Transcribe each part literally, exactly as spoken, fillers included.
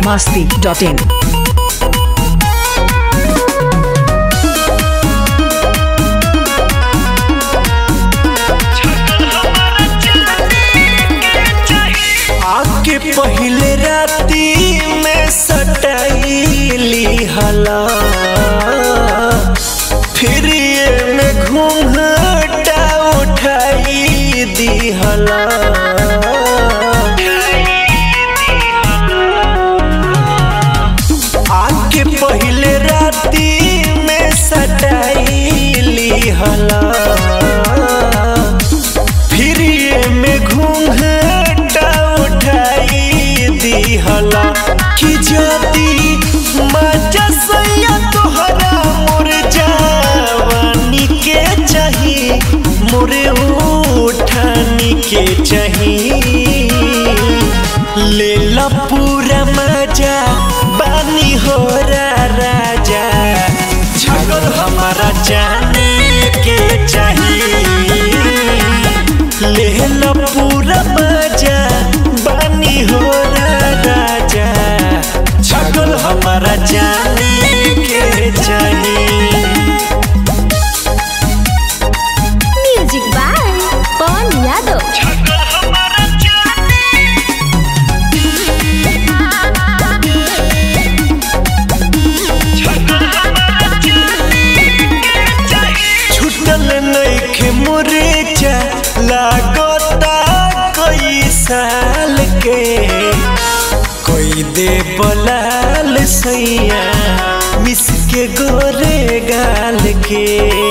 masti dot in. आके पहले राती में सटाइली हला, फिर ये में घूंघटा उठाई दी हला। आके पहले राती में सटाइली हला, फिर ये में घूंघटा उठाई दी हला। कि जाती मजा सैया तोहरा मोर जवानी के चाही, मोरे उठानी के चाही। ले ला पूरा मजा बानी हो रा राजा, छगल हमारा जाने के चाही। ले ला पूरा मजा बानी हो रा राजा, छगल हमारा जाने के चाही। Music by Pawan Yadav. छुटल नइखे मुरझा लागता कई साल के, कोई दे बलाल सैया मिस के गोरे गाल के।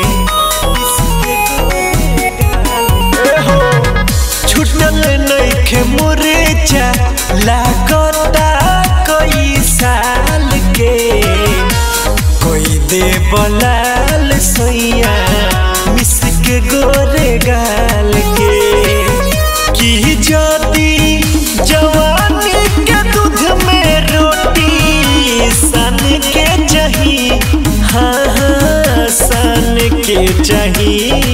छुटल नइखे मुरझा लागता कई साल के, कोई दे बलाल सैया मिस के गोरे गाल के। कि जाती जवानी के दूध में रोटी सन के चाही, हाँ हाँ सन के चाही।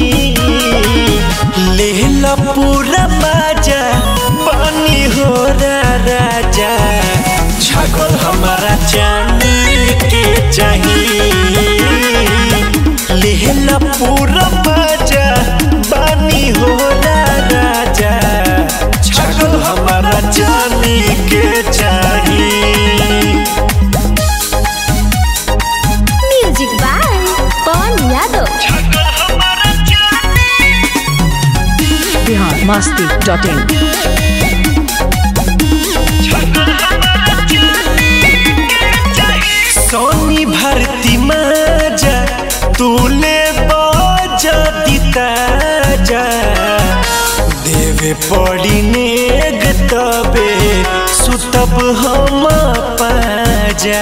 ले ला पूरा मजा पानी हो रा राजा, छगल हमारा जाने के चाही। ले ला पूरा मजा पानी हो रा राजा, छगल हमारा जाने के चाही। Music by Pawan Yadav. Bihar masti dot in. सोनी भरती मजा तूले बाजा दीता जा, देवे पड़ी नेग तबे सुतब हम पाजा।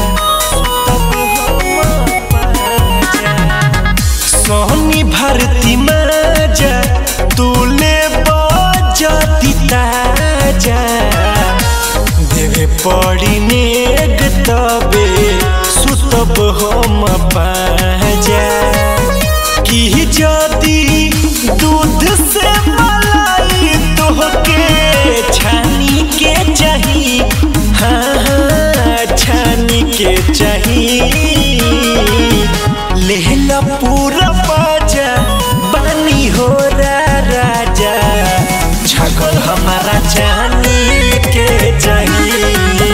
सोनी भरती मजा तूले बाजा दीता जा, देवे पड़ी नेग तबे सुतब हम पाजा। कि जाती दूध से मलाई तोहके छानी के चाही, हाँ हाँ छानी के चाही। ले ला पूरा बाजा बानी हो रा राजा, छगल हमारा जाने के चाही।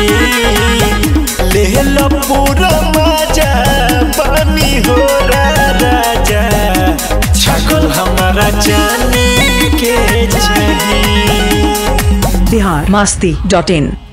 ले ला पूरा मजा बानी हो रा राजा, छगल हमारा जाने के चाही। Bihar masti dot in.